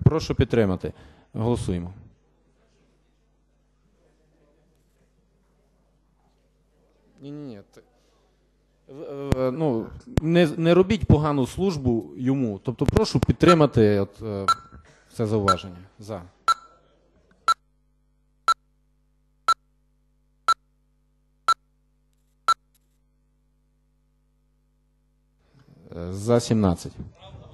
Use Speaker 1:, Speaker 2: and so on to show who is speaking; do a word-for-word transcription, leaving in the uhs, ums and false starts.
Speaker 1: Прошу підтримати. Голосуємо. Ні-ні-ні. Ну, не, не робіть погану службу йому. Тобто прошу підтримати от, е, це зауваження. За. За сімнадцять.